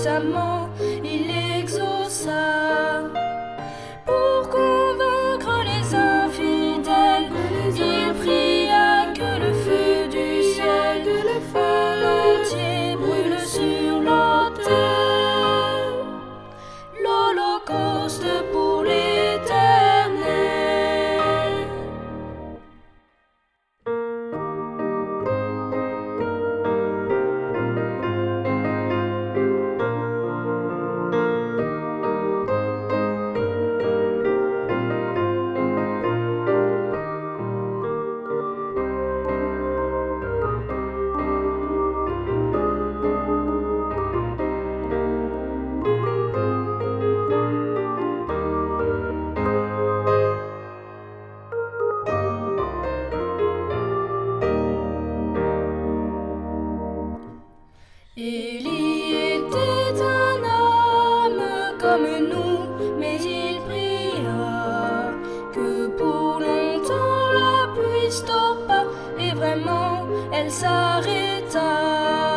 puissamment il exauça. Pour convaincre les infidèles, il pria que le feu du ciel entier brûle sur la terre, l'Holocauste pour l'Éternel. Élie était un homme comme nous, mais il pria que pour longtemps la pluie stoppa, et vraiment elle s'arrêta.